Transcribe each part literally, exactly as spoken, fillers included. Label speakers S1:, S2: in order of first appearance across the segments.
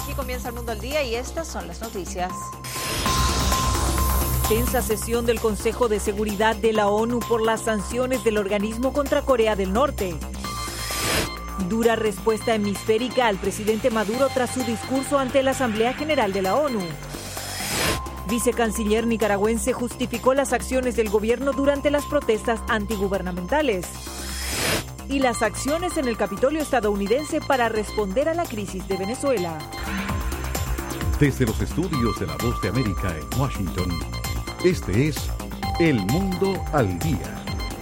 S1: aquí comienza el Mundo al Día y estas son las noticias.
S2: Tensa sesión del Consejo de Seguridad de la ONU por las sanciones del organismo contra Corea del Norte. Dura respuesta hemisférica al presidente Maduro tras su discurso ante la Asamblea General de la ONU. Vicecanciller nicaragüense justificó las acciones del gobierno durante las protestas antigubernamentales. Y las acciones en el Capitolio estadounidense para responder a la crisis de Venezuela.
S3: Desde los estudios de La Voz de América en Washington, este es El Mundo al Día.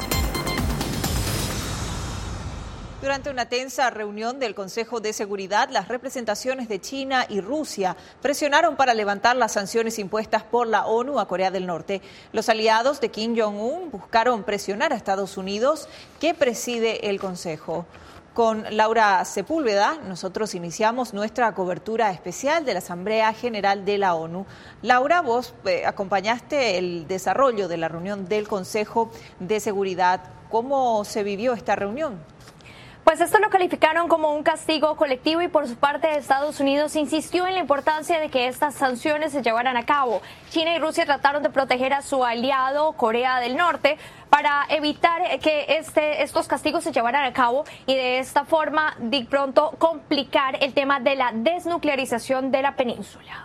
S1: Durante una tensa reunión del Consejo de Seguridad, las representaciones de China y Rusia presionaron para levantar las sanciones impuestas por la ONU a Corea del Norte. Los aliados de Kim Jong-un buscaron presionar a Estados Unidos, que preside el Consejo. Con Laura Sepúlveda, nosotros iniciamos nuestra cobertura especial de la Asamblea General de la ONU. Laura, vos eh, acompañaste el desarrollo de la reunión del Consejo de Seguridad. ¿Cómo se vivió esta reunión?
S4: Pues esto lo calificaron como un castigo colectivo y por su parte Estados Unidos insistió en la importancia de que estas sanciones se llevaran a cabo. China y Rusia trataron de proteger a su aliado Corea del Norte para evitar que este, estos castigos se llevaran a cabo y de esta forma de pronto complicar el tema de la desnuclearización de la península.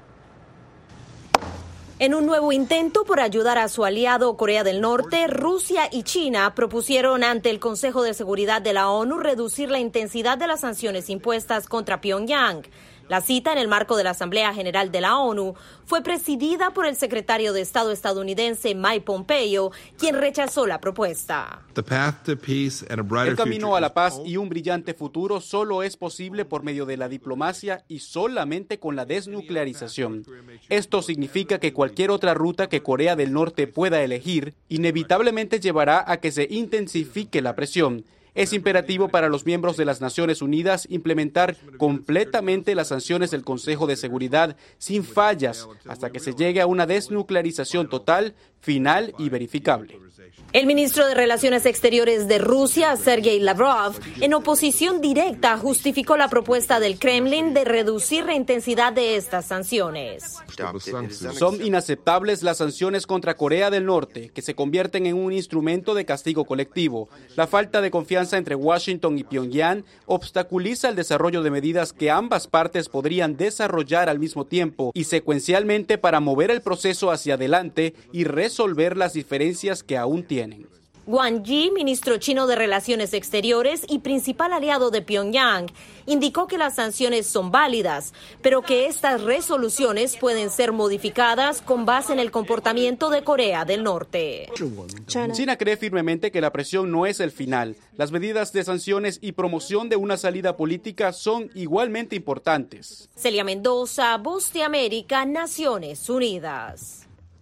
S5: En un nuevo intento por ayudar a su aliado Corea del Norte, Rusia y China propusieron ante el Consejo de Seguridad de la ONU reducir la intensidad de las sanciones impuestas contra Pyongyang. La cita en el marco de la Asamblea General de la ONU fue presidida por el secretario de Estado estadounidense Mike Pompeo, quien rechazó la propuesta.
S6: El camino a la paz y un brillante futuro solo es posible por medio de la diplomacia y solamente con la desnuclearización. Esto significa que cualquier otra ruta que Corea del Norte pueda elegir inevitablemente llevará a que se intensifique la presión. Es imperativo para los miembros de las Naciones Unidas implementar completamente las sanciones del Consejo de Seguridad sin fallas hasta que se llegue a una desnuclearización total, final y verificable.
S5: El ministro de Relaciones Exteriores de Rusia, Sergei Lavrov, en oposición directa justificó la propuesta del Kremlin de reducir la intensidad de estas sanciones.
S6: Son inaceptables las sanciones contra Corea del Norte, que se convierten en un instrumento de castigo colectivo. La falta de confianza entre Washington y Pyongyang obstaculiza el desarrollo de medidas que ambas partes podrían desarrollar al mismo tiempo y secuencialmente para mover el proceso hacia adelante y resolver las diferencias que aún tienen.
S5: Wang Yi, ministro chino de Relaciones Exteriores y principal aliado de Pyongyang, indicó que las sanciones son válidas, pero que estas resoluciones pueden ser modificadas con base en el comportamiento de Corea del Norte.
S6: China cree firmemente que la presión no es el final. Las medidas de sanciones y promoción de una salida política son igualmente importantes.
S5: Celia Mendoza, Voz de América, Naciones Unidas.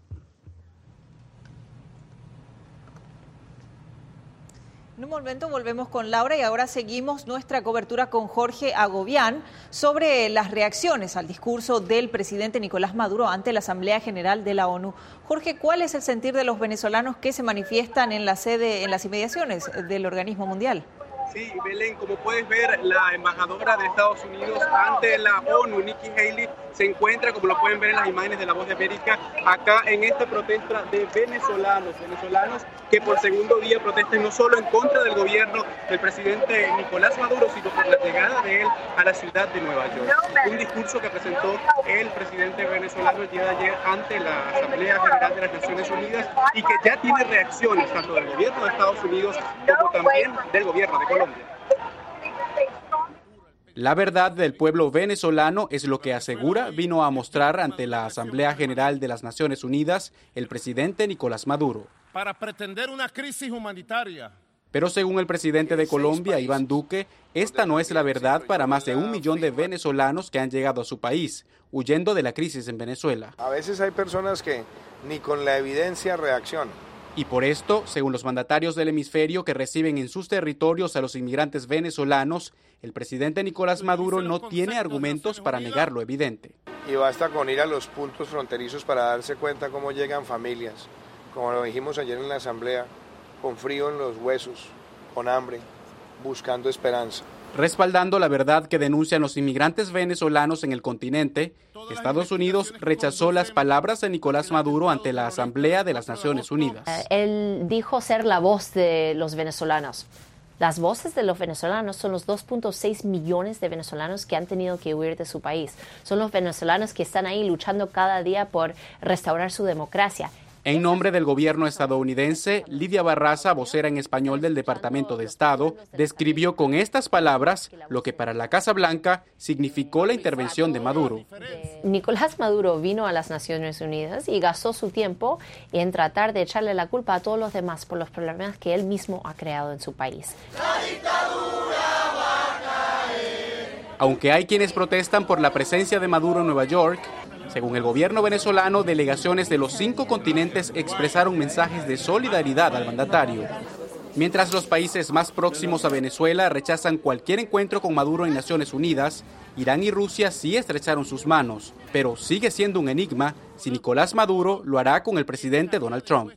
S1: En un momento volvemos con Laura y ahora seguimos nuestra cobertura con Jorge Agobián sobre las reacciones al discurso del presidente Nicolás Maduro ante la Asamblea General de la ONU. Jorge, ¿cuál es el sentir de los venezolanos que se manifiestan en la sede, en las inmediaciones del organismo mundial?
S7: Sí, Belén, como puedes ver, la embajadora de Estados Unidos ante la ONU, Nikki Haley, se encuentra, como lo pueden ver en las imágenes de La Voz de América, acá en esta protesta de venezolanos, venezolanos que por segundo día protestan no solo en contra del gobierno del presidente Nicolás Maduro, sino por la llegada de él a la ciudad de Nueva York. Un discurso que presentó el presidente venezolano el día de ayer ante la Asamblea General de las Naciones Unidas y que ya tiene reacciones tanto del gobierno de Estados Unidos como también del gobierno de Colombia.
S6: La verdad del pueblo venezolano es lo que asegura vino a mostrar ante la Asamblea General de las Naciones Unidas el presidente Nicolás Maduro.
S8: Para pretender una crisis humanitaria.
S6: Pero según el presidente de Colombia, Iván Duque, esta no es la verdad para más de un millón de venezolanos que han llegado a su país, huyendo de la crisis en Venezuela.
S9: A veces hay personas que ni con la evidencia reaccionan.
S6: Y por esto, según los mandatarios del hemisferio que reciben en sus territorios a los inmigrantes venezolanos, el presidente Nicolás Maduro no tiene argumentos para negar lo evidente.
S9: Y basta con ir a los puntos fronterizos para darse cuenta cómo llegan familias, como lo dijimos ayer en la asamblea, con frío en los huesos, con hambre, buscando esperanza.
S6: Respaldando la verdad que denuncian los inmigrantes venezolanos en el continente, Estados Unidos rechazó las palabras de Nicolás Maduro ante la Asamblea de las Naciones Unidas.
S10: Él dijo ser la voz de los venezolanos. Las voces de los venezolanos son los dos punto seis millones de venezolanos que han tenido que huir de su país. Son los venezolanos que están ahí luchando cada día por restaurar su democracia.
S6: En nombre del gobierno estadounidense, Lidia Barraza, vocera en español del Departamento de Estado, describió con estas palabras lo que para la Casa Blanca significó la intervención de Maduro.
S10: Nicolás Maduro vino a las Naciones Unidas y gastó su tiempo en tratar de echarle la culpa a todos los demás por los problemas que él mismo ha creado en su país.
S6: Aunque hay quienes protestan por la presencia de Maduro en Nueva York, según el gobierno venezolano, delegaciones de los cinco continentes expresaron mensajes de solidaridad al mandatario. Mientras los países más próximos a Venezuela rechazan cualquier encuentro con Maduro en Naciones Unidas, Irán y Rusia sí estrecharon sus manos, pero sigue siendo un enigma si Nicolás Maduro lo hará con el presidente Donald Trump.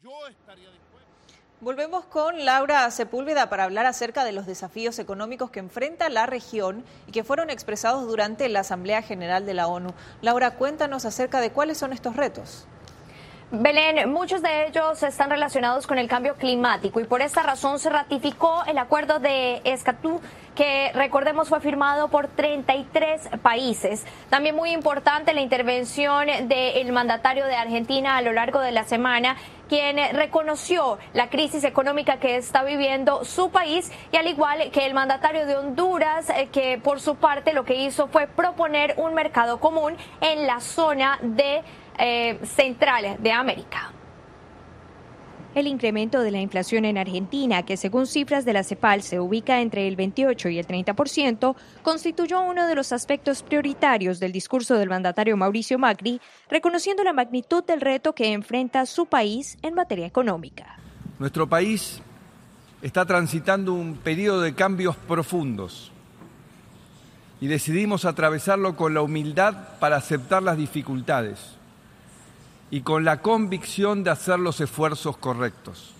S1: Volvemos con Laura Sepúlveda para hablar acerca de los desafíos económicos que enfrenta la región y que fueron expresados durante la Asamblea General de la ONU. Laura, cuéntanos acerca de cuáles son estos retos.
S4: Belén, muchos de ellos están relacionados con el cambio climático y por esta razón se ratificó el acuerdo de Escazú, que recordemos fue firmado por treinta y tres países. También muy importante la intervención del mandatario de Argentina a lo largo de la semana, quien reconoció la crisis económica que está viviendo su país, y al igual que el mandatario de Honduras, que por su parte lo que hizo fue proponer un mercado común en la zona de Eh, central de América.
S11: El incremento de la inflación en Argentina, que según cifras de la CEPAL se ubica entre el veintiocho y el treinta por ciento, constituyó uno de los aspectos prioritarios del discurso del mandatario Mauricio Macri, reconociendo la magnitud del reto que enfrenta su país en materia económica.
S12: Nuestro país está transitando un periodo de cambios profundos y decidimos atravesarlo con la humildad para aceptar las dificultades y con la convicción de hacer los esfuerzos correctos.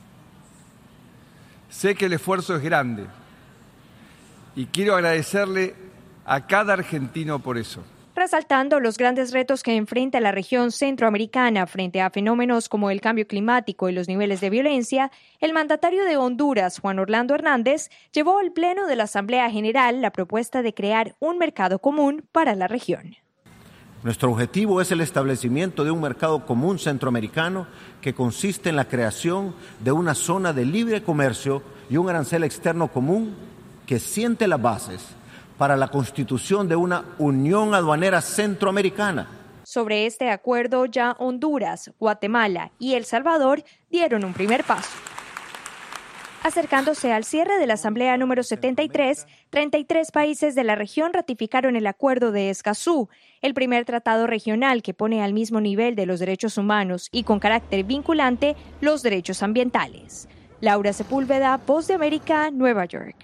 S12: Sé que el esfuerzo es grande y quiero agradecerle a cada argentino por eso.
S11: Resaltando los grandes retos que enfrenta la región centroamericana frente a fenómenos como el cambio climático y los niveles de violencia, el mandatario de Honduras, Juan Orlando Hernández, llevó al Pleno de la Asamblea General la propuesta de crear un mercado común para la región.
S13: Nuestro objetivo es el establecimiento de un mercado común centroamericano que consiste en la creación de una zona de libre comercio y un arancel externo común que siente las bases para la constitución de una unión aduanera centroamericana.
S11: Sobre este acuerdo, ya Honduras, Guatemala y El Salvador dieron un primer paso. Acercándose al cierre de la Asamblea número setenta y tres, treinta y tres países de la región ratificaron el Acuerdo de Escazú, el primer tratado regional que pone al mismo nivel de los derechos humanos y con carácter vinculante los derechos ambientales. Laura Sepúlveda, Voz de América, Nueva York.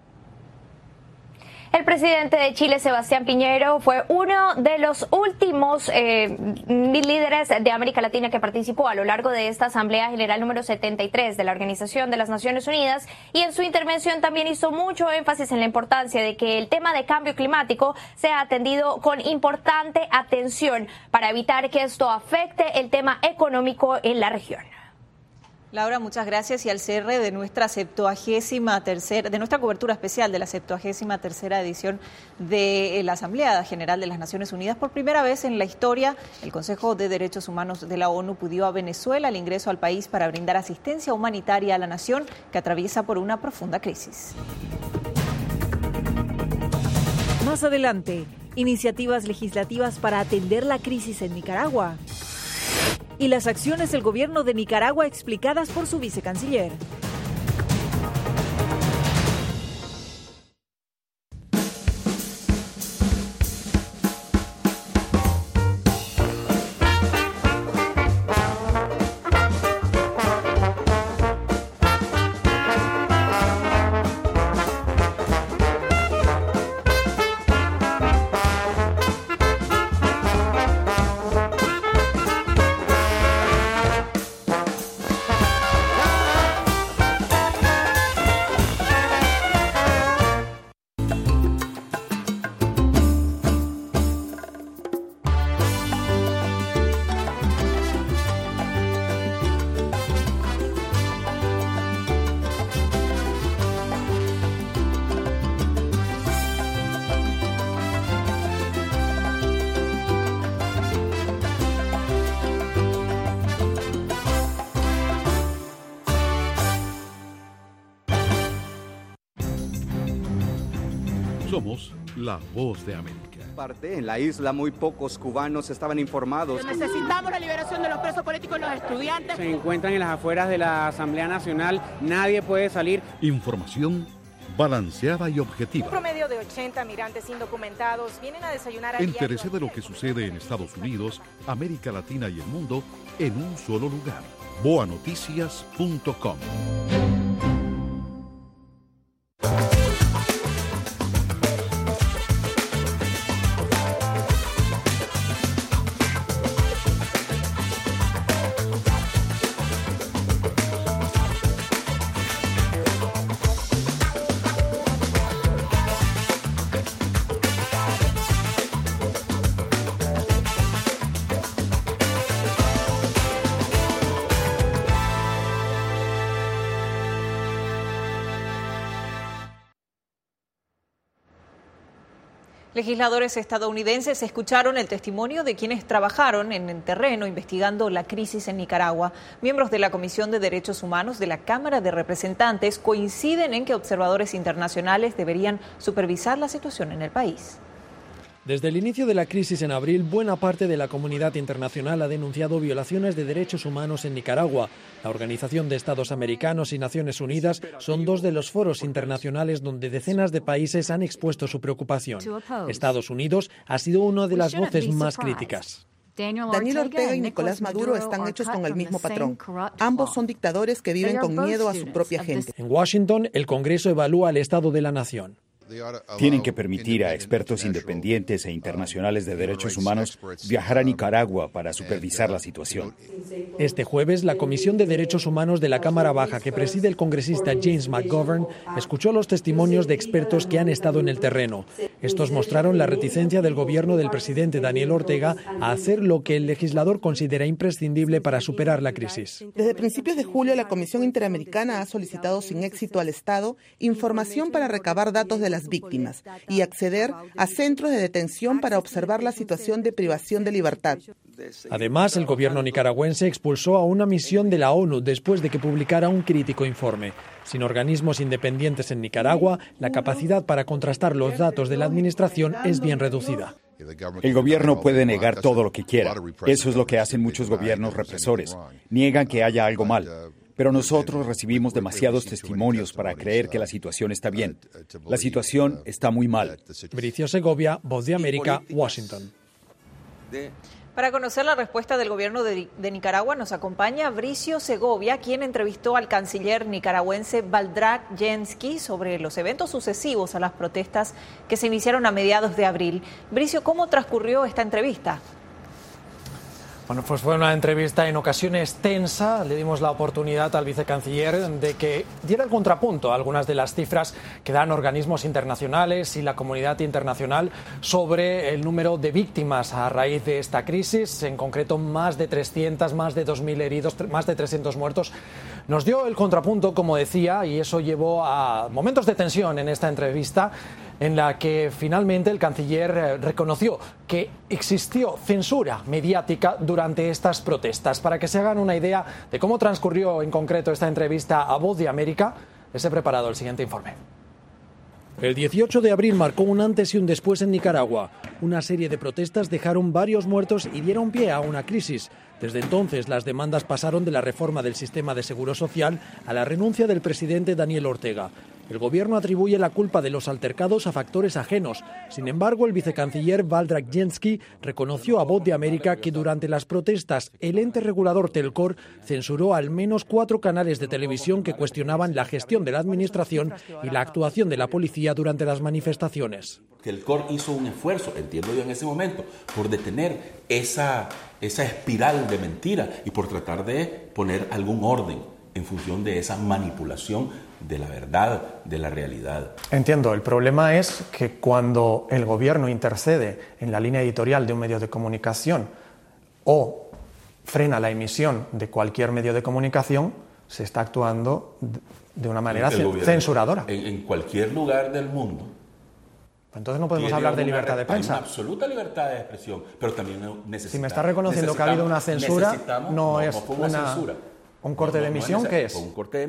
S4: El presidente de Chile, Sebastián Piñera, fue uno de los últimos eh, líderes de América Latina que participó a lo largo de esta Asamblea General número setenta y tres de la Organización de las Naciones Unidas, y en su intervención también hizo mucho énfasis en la importancia de que el tema de cambio climático sea atendido con importante atención para evitar que esto afecte el tema económico en la región.
S1: Laura, muchas gracias, y al cierre de nuestra septuagésima tercera, de nuestra cobertura especial de la septuagésima tercera edición de la Asamblea General de las Naciones Unidas, por primera vez en la historia, el Consejo de Derechos Humanos de la ONU pidió a Venezuela el ingreso al país para brindar asistencia humanitaria a la nación que atraviesa por una profunda crisis.
S2: Más adelante, iniciativas legislativas para atender la crisis en Nicaragua. Y las acciones del gobierno de Nicaragua explicadas por su vicecanciller.
S3: Somos la voz de América.
S14: En la isla muy pocos cubanos estaban informados.
S15: Necesitamos la liberación de los presos políticos y los estudiantes.
S16: Se encuentran en las afueras de la Asamblea Nacional, nadie puede salir.
S3: Información balanceada y objetiva.
S17: Un promedio de ochenta migrantes indocumentados vienen a desayunar a
S3: Entérese de lo que sucede en Estados Unidos, América Latina y el mundo en un solo lugar. boa noticias punto com.
S1: Legisladores estadounidenses escucharon el testimonio de quienes trabajaron en el terreno investigando la crisis en Nicaragua. Miembros de la Comisión de Derechos Humanos de la Cámara de Representantes coinciden en que observadores internacionales deberían supervisar la situación en el país.
S18: Desde el inicio de la crisis en abril, buena parte de la comunidad internacional ha denunciado violaciones de derechos humanos en Nicaragua. La Organización de Estados Americanos y Naciones Unidas son dos de los foros internacionales donde decenas de países han expuesto su preocupación. Estados Unidos ha sido una de las voces más críticas.
S19: Daniel Ortega y Nicolás Maduro están hechos con el mismo patrón. Ambos son dictadores que viven con miedo a su propia gente.
S18: En Washington, el Congreso evalúa el estado de la nación.
S20: Tienen que permitir a expertos independientes e internacionales de derechos humanos viajar a Nicaragua para supervisar la situación.
S18: Este jueves, la Comisión de Derechos Humanos de la Cámara Baja, que preside el congresista James McGovern, escuchó los testimonios de expertos que han estado en el terreno. Estos mostraron la reticencia del gobierno del presidente Daniel Ortega a hacer lo que el legislador considera imprescindible para superar la crisis.
S19: Desde principios de julio, la Comisión Interamericana ha solicitado sin éxito al Estado información para recabar datos de las víctimas y acceder a centros de detención para observar la situación de privación de libertad.
S18: Además, el gobierno nicaragüense expulsó a una misión de la ONU después de que publicara un crítico informe. Sin organismos independientes en Nicaragua, la capacidad para contrastar los datos de la administración es bien reducida.
S20: El gobierno puede negar todo lo que quiera. Eso es lo que hacen muchos gobiernos represores. Niegan que haya algo mal. Pero nosotros recibimos demasiados testimonios para creer que la situación está bien. La situación está muy mal.
S18: Bricio Segovia, Voz de América, Washington.
S1: Para conocer la respuesta del gobierno de, de Nicaragua nos acompaña Bricio Segovia, quien entrevistó al canciller nicaragüense Valdrag Jensky sobre los eventos sucesivos a las protestas que se iniciaron a mediados de abril. Bricio, ¿cómo transcurrió esta entrevista?
S18: Bueno, pues fue una entrevista en ocasiones tensa. Le dimos la oportunidad al vicecanciller de que diera el contrapunto a algunas de las cifras que dan organismos internacionales y la comunidad internacional sobre el número de víctimas a raíz de esta crisis, en concreto más de trescientos, más de dos mil heridos, más de trescientos muertos. Nos dio el contrapunto, como decía, y eso llevó a momentos de tensión en esta entrevista, en la que finalmente el canciller reconoció que existió censura mediática durante estas protestas. Para que se hagan una idea de cómo transcurrió en concreto esta entrevista a Voz de América, les he preparado el siguiente informe. El dieciocho de abril marcó un antes y un después en Nicaragua. Una serie de protestas dejaron varios muertos y dieron pie a una crisis. Desde entonces, las demandas pasaron de la reforma del sistema de seguro social a la renuncia del presidente Daniel Ortega. El gobierno atribuye la culpa de los altercados a factores ajenos. Sin embargo, el vicecanciller Valdrag Jensky reconoció a Voz de América que durante las protestas el ente regulador Telcor censuró al menos cuatro canales de televisión que cuestionaban la gestión de la administración y la actuación de la policía durante las manifestaciones.
S21: Telcor hizo un esfuerzo, entiendo yo en ese momento, por detener esa, esa espiral de mentira y por tratar de poner algún orden en función de esa manipulación de la verdad, de la realidad.
S18: Entiendo, el problema es que cuando el gobierno intercede en la línea editorial de un medio de comunicación o frena la emisión de cualquier medio de comunicación, se está actuando de una manera el gobierno, censuradora.
S21: En, en cualquier lugar del mundo.
S18: Entonces no podemos hablar de libertad de prensa.
S21: Hay una absoluta libertad de expresión, pero también necesitamos...
S18: Si me está reconociendo que ha habido una censura, no, no es no una, censura. un corte no, de emisión, no es ¿qué es?
S21: Un corte de emisión.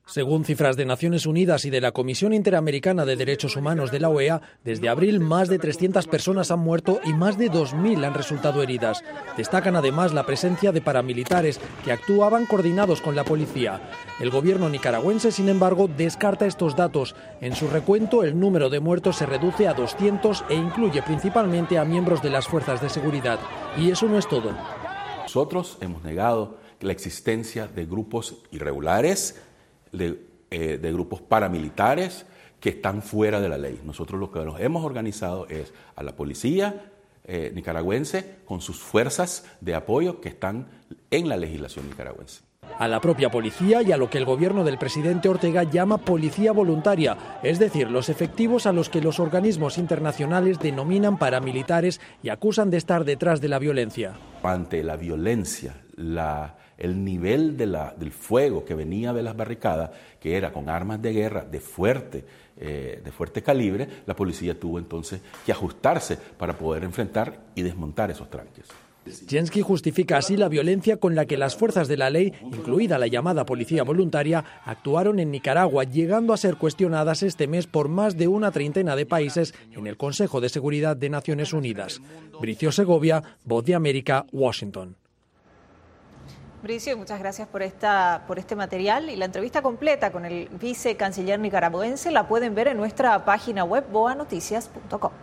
S18: Según cifras de Naciones Unidas y de la Comisión Interamericana de Derechos Humanos de la O E A, desde abril más de trescientas personas han muerto y más de dos mil han resultado heridas. Destacan además la presencia de paramilitares que actuaban coordinados con la policía. El gobierno nicaragüense, sin embargo, descarta estos datos. En su recuento, el número de muertos se reduce a doscientos e incluye principalmente a miembros de las fuerzas de seguridad. Y eso no es todo.
S21: Nosotros hemos negado la existencia de grupos irregulares, De, eh, de grupos paramilitares que están fuera de la ley. Nosotros lo que nos hemos organizado es a la policía eh, nicaragüense con sus fuerzas de apoyo que están en la legislación nicaragüense.
S18: A la propia policía y a lo que el gobierno del presidente Ortega llama policía voluntaria, es decir, los efectivos a los que los organismos internacionales denominan paramilitares y acusan de estar detrás de la violencia.
S21: Ante la violencia, la el nivel de la, del fuego que venía de las barricadas, que era con armas de guerra de fuerte, eh, de fuerte calibre, la policía tuvo entonces que ajustarse para poder enfrentar y desmontar esos tranques.
S18: Jensky justifica así la violencia con la que las fuerzas de la ley, incluida la llamada policía voluntaria, actuaron en Nicaragua, llegando a ser cuestionadas este mes por más de una treintena de países en el Consejo de Seguridad de Naciones Unidas. Bricio Segovia, Voz de América, Washington.
S1: Bricio, muchas gracias por esta por este material y la entrevista completa con el vicecanciller nicaragüense la pueden ver en nuestra página web boa noticias punto com.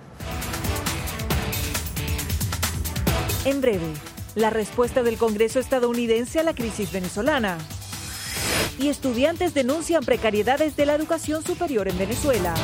S2: En breve, la respuesta del Congreso estadounidense a la crisis venezolana. Y estudiantes denuncian precariedades de la educación superior en Venezuela.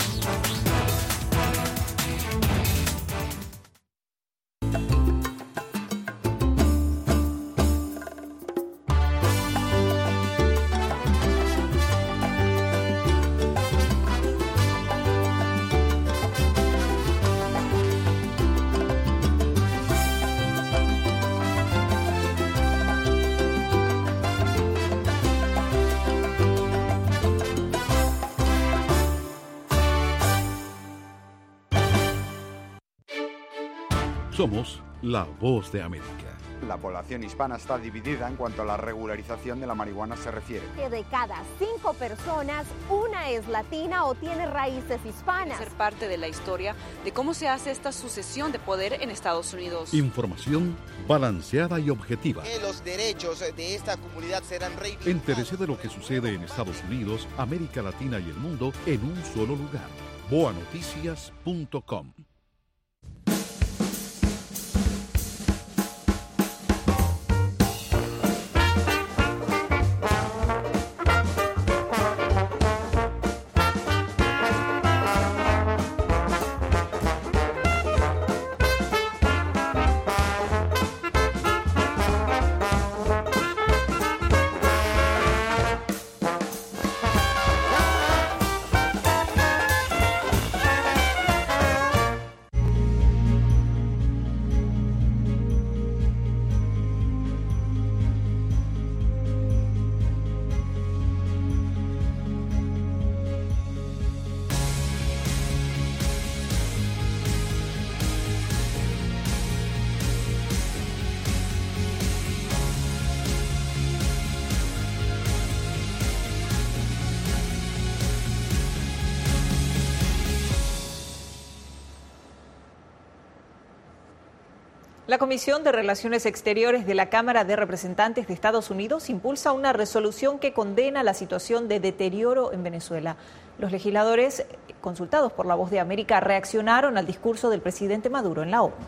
S3: Somos la Voz de América.
S5: La población hispana está dividida en cuanto a la regularización de la marihuana se refiere.
S22: Que de cada cinco personas, una es latina o tiene raíces hispanas.
S23: Ser parte de la historia de cómo se hace esta sucesión de poder en Estados Unidos.
S3: Información balanceada y objetiva.
S24: Que los derechos de esta comunidad serán reivindicados.
S3: Entérese de lo que sucede en Estados Unidos, América Latina y el mundo en un solo lugar. boa noticias punto com.
S1: La Comisión de Relaciones Exteriores de la Cámara de Representantes de Estados Unidos impulsa una resolución que condena la situación de deterioro en Venezuela. Los legisladores, consultados por La Voz de América, reaccionaron al discurso del presidente Maduro en la ONU.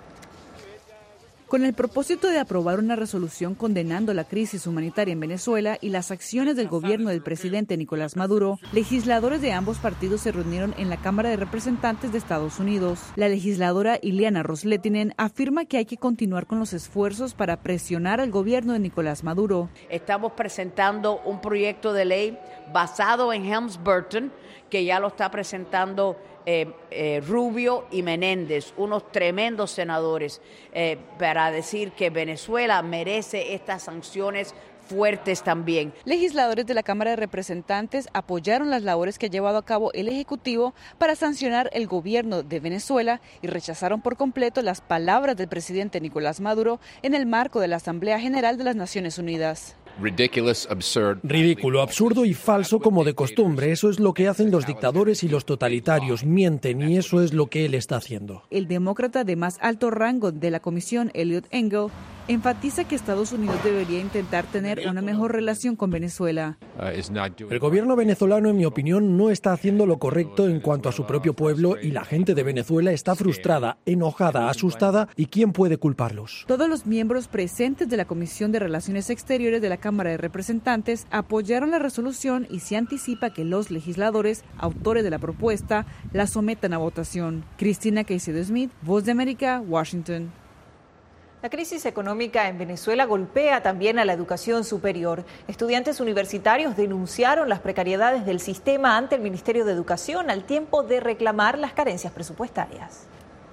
S25: Con el propósito de aprobar una resolución condenando la crisis humanitaria en Venezuela y las acciones del gobierno del presidente Nicolás Maduro, legisladores de ambos partidos se reunieron en la Cámara de Representantes de Estados Unidos. La legisladora Ileana Ros-Lehtinen afirma que hay que continuar con los esfuerzos para presionar al gobierno de Nicolás Maduro.
S26: Estamos presentando un proyecto de ley basado en Helms-Burton, que ya lo está presentando Eh, eh, Rubio y Menéndez, unos tremendos senadores, eh, para decir que Venezuela merece estas sanciones fuertes también.
S25: Legisladores de la Cámara de Representantes apoyaron las labores que ha llevado a cabo el Ejecutivo para sancionar el gobierno de Venezuela y rechazaron por completo las palabras del presidente Nicolás Maduro en el marco de la Asamblea General de las Naciones Unidas.
S18: Ridículo, absurdo y falso como de costumbre. Eso es lo que hacen los dictadores y los totalitarios. Mienten y eso es lo que él está haciendo.
S25: El demócrata de más alto rango de la comisión, Eliot Engel, enfatiza que Estados Unidos debería intentar tener una mejor relación con Venezuela.
S18: El gobierno venezolano, en mi opinión, no está haciendo lo correcto en cuanto a su propio pueblo y la gente de Venezuela está frustrada, enojada, asustada y ¿quién puede culparlos?
S25: Todos los miembros presentes de la Comisión de Relaciones Exteriores de la Cámara de Representantes apoyaron la resolución y se anticipa que los legisladores, autores de la propuesta, la sometan a votación. Cristina Caicedo Smith, Voz de América, Washington.
S1: La crisis económica en Venezuela golpea también a la educación superior. Estudiantes universitarios denunciaron las precariedades del sistema ante el Ministerio de Educación al tiempo de reclamar las carencias presupuestarias.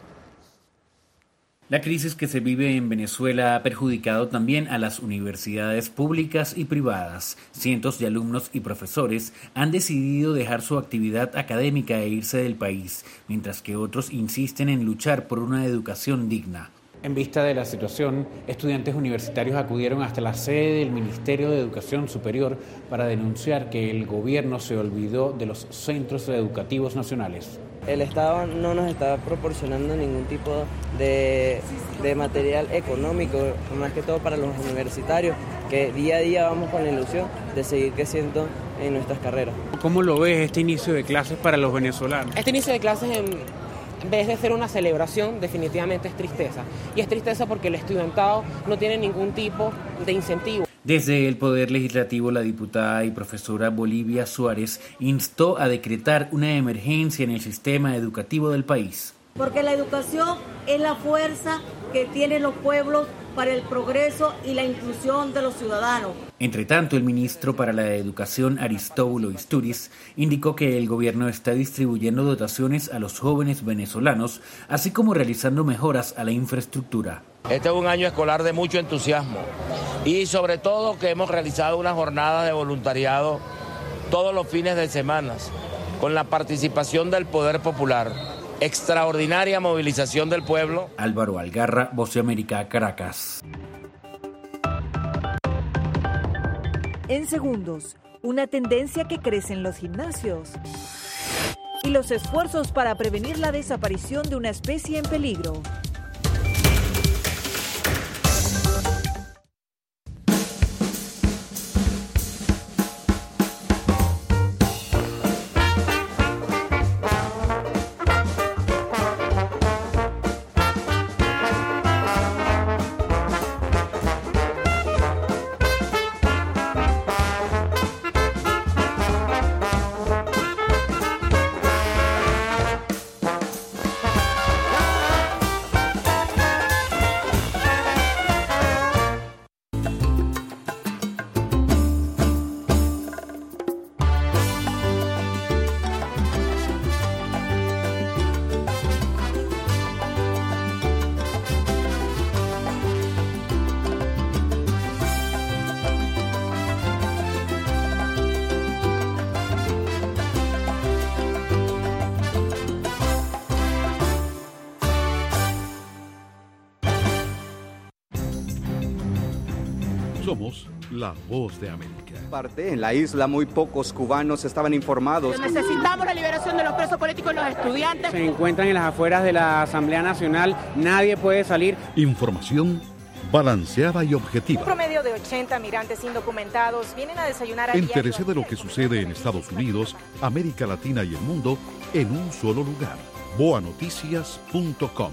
S6: La crisis que se vive en Venezuela ha perjudicado también a las universidades públicas y privadas. Cientos de alumnos y profesores han decidido dejar su actividad académica e irse del país, mientras que otros insisten en luchar por una educación digna.
S16: En vista de la situación, estudiantes universitarios acudieron hasta la sede del Ministerio de Educación Superior para denunciar que el gobierno se olvidó de los centros educativos nacionales.
S7: El Estado no nos está proporcionando ningún tipo de, de material económico, más que todo para los universitarios, que día a día vamos con la ilusión de seguir creciendo en nuestras carreras.
S16: ¿Cómo lo ves este inicio de clases para los venezolanos?
S8: Este inicio de clases en... En vez de ser una celebración, definitivamente es tristeza. Y es tristeza porque el estudiantado no tiene ningún tipo de incentivo.
S6: Desde el Poder Legislativo, la diputada y profesora Bolivia Suárez instó a decretar una emergencia en el sistema educativo del país.
S9: Porque la educación es la fuerza que tienen los pueblos para el progreso y la inclusión de los ciudadanos.
S6: Entre tanto, el ministro para la Educación, Aristóbulo Isturiz, indicó que el gobierno está distribuyendo dotaciones a los jóvenes venezolanos, así como realizando mejoras a la infraestructura.
S10: Este es un año escolar de mucho entusiasmo y sobre todo que hemos realizado una jornada de voluntariado todos los fines de semana con la participación del Poder Popular. Extraordinaria movilización del pueblo.
S6: Álvaro Algarra, Voz de América, Caracas.
S2: En segundos, una tendencia que crece en los gimnasios y los esfuerzos para prevenir la desaparición de una especie en peligro.
S3: Somos la Voz de América.
S14: Parte en la isla muy pocos cubanos estaban informados.
S15: Necesitamos la liberación de los presos políticos y los estudiantes.
S16: Se encuentran en las afueras de la Asamblea Nacional, nadie puede salir.
S3: Información balanceada y objetiva.
S17: Un promedio de ochenta migrantes indocumentados vienen a desayunar a diario.
S3: Entérese de lo que sucede en Estados Unidos, América Latina y el mundo en un solo lugar. boa noticias punto com.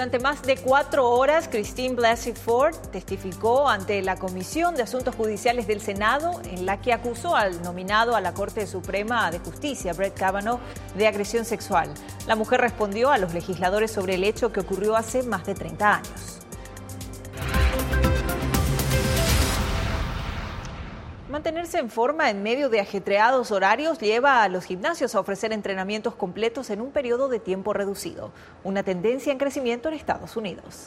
S1: Durante más de cuatro horas, Christine Blasey Ford testificó ante la Comisión de Asuntos Judiciales del Senado, en la que acusó al nominado a la Corte Suprema de Justicia, Brett Kavanaugh, de agresión sexual. La mujer respondió a los legisladores sobre el hecho que ocurrió hace más de treinta años. Mantenerse en forma en medio de ajetreados horarios lleva a los gimnasios a ofrecer entrenamientos completos en un periodo de tiempo reducido, una tendencia en crecimiento en Estados Unidos.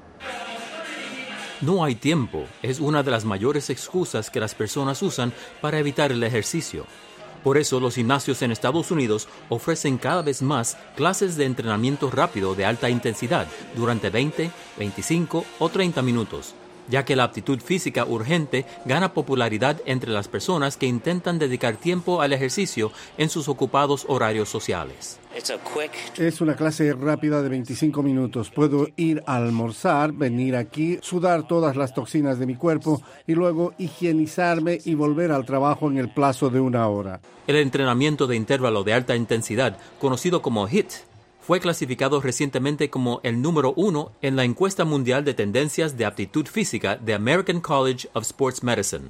S4: No hay tiempo es una de las mayores excusas que las personas usan para evitar el ejercicio. Por eso los gimnasios en Estados Unidos ofrecen cada vez más clases de entrenamiento rápido de alta intensidad durante veinte, veinticinco o treinta minutos, ya que la aptitud física urgente gana popularidad entre las personas que intentan dedicar tiempo al ejercicio en sus ocupados horarios sociales.
S11: Es una clase rápida de veinticinco minutos. Puedo ir a almorzar, venir aquí, sudar todas las toxinas de mi cuerpo y luego higienizarme y volver al trabajo en el plazo de una hora.
S4: El entrenamiento de intervalo de alta intensidad, conocido como H I I T, fue clasificado recientemente como el número uno en la encuesta mundial de tendencias de aptitud física de American College of Sports Medicine.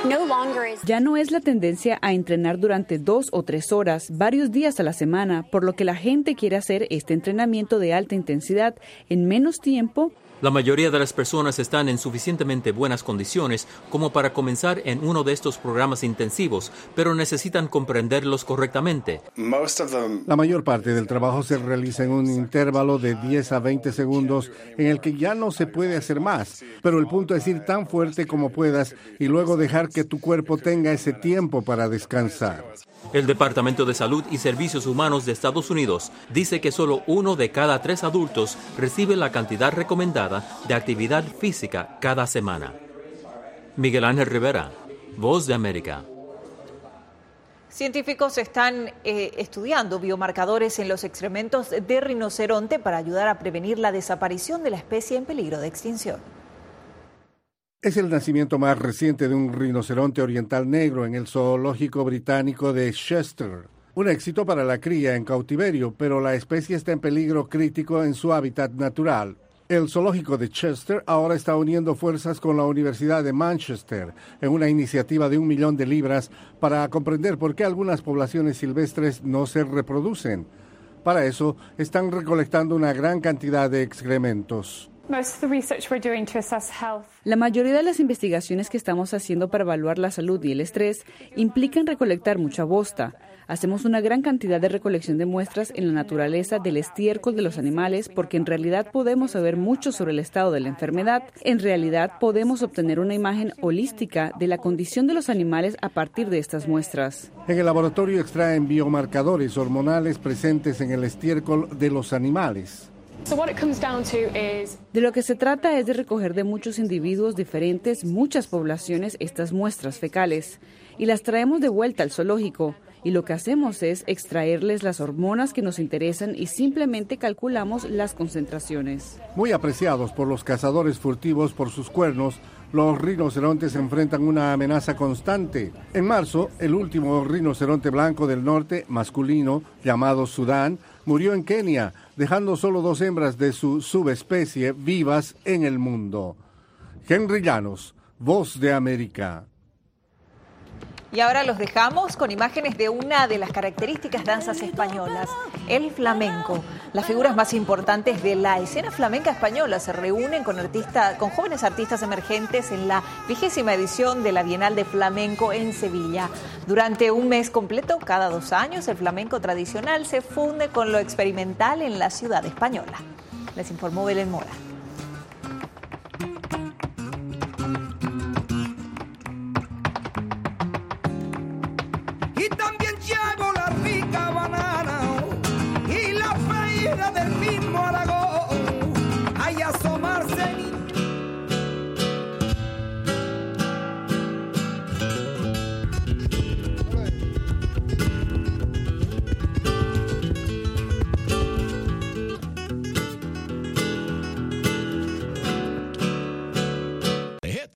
S25: Ya no es la tendencia a entrenar durante dos o tres horas, varios días a la semana, por lo que la gente quiere hacer este entrenamiento de alta intensidad en menos tiempo.
S4: La mayoría de las personas están en suficientemente buenas condiciones como para comenzar en uno de estos programas intensivos, pero necesitan comprenderlos correctamente.
S11: La mayor parte del trabajo se realiza en un intervalo de diez a veinte segundos en el que ya no se puede hacer más, pero el punto es ir tan fuerte como puedas y luego dejar que tu cuerpo tenga ese tiempo para descansar.
S4: El Departamento de Salud y Servicios Humanos de Estados Unidos dice que solo uno de cada tres adultos recibe la cantidad recomendada de actividad física cada semana. Miguel Ángel Rivera, Voz de América.
S1: Científicos están eh, estudiando biomarcadores en los excrementos de rinoceronte para ayudar a prevenir la desaparición de la especie en peligro de extinción.
S11: Es el nacimiento más reciente de un rinoceronte oriental negro en el zoológico británico de Chester. Un éxito para la cría en cautiverio, pero la especie está en peligro crítico en su hábitat natural. El zoológico de Chester ahora está uniendo fuerzas con la Universidad de Manchester en una iniciativa de un millón de libras para comprender por qué algunas poblaciones silvestres no se reproducen. Para eso, están recolectando una gran cantidad de excrementos.
S25: La mayoría de las investigaciones que estamos haciendo para evaluar la salud y el estrés implican recolectar mucha bosta. Hacemos una gran cantidad de recolección de muestras en la naturaleza del estiércol de los animales porque en realidad podemos saber mucho sobre el estado de la enfermedad. En realidad podemos obtener una imagen holística de la condición de los animales a partir de estas muestras.
S11: En el laboratorio extraen biomarcadores hormonales presentes en el estiércol de los animales.
S25: De lo que se trata es de recoger de muchos individuos diferentes, muchas poblaciones, estas muestras fecales, y las traemos de vuelta al zoológico. Y lo que hacemos es extraerles las hormonas que nos interesan y simplemente calculamos las concentraciones.
S11: Muy apreciados por los cazadores furtivos por sus cuernos, los rinocerontes enfrentan una amenaza constante. En marzo, el último rinoceronte blanco del norte, masculino, llamado Sudán, murió en Kenia, dejando solo dos hembras de su subespecie vivas en el mundo. Henry Llanos, Voz de América.
S1: Y ahora los dejamos con imágenes de una de las características danzas españolas, el flamenco. Las figuras más importantes de la escena flamenca española se reúnen con, artista, con jóvenes artistas emergentes en la vigésima edición de la Bienal de Flamenco en Sevilla. Durante un mes completo, cada dos años, el flamenco tradicional se funde con lo experimental en la ciudad española. Les informó Belén Mora.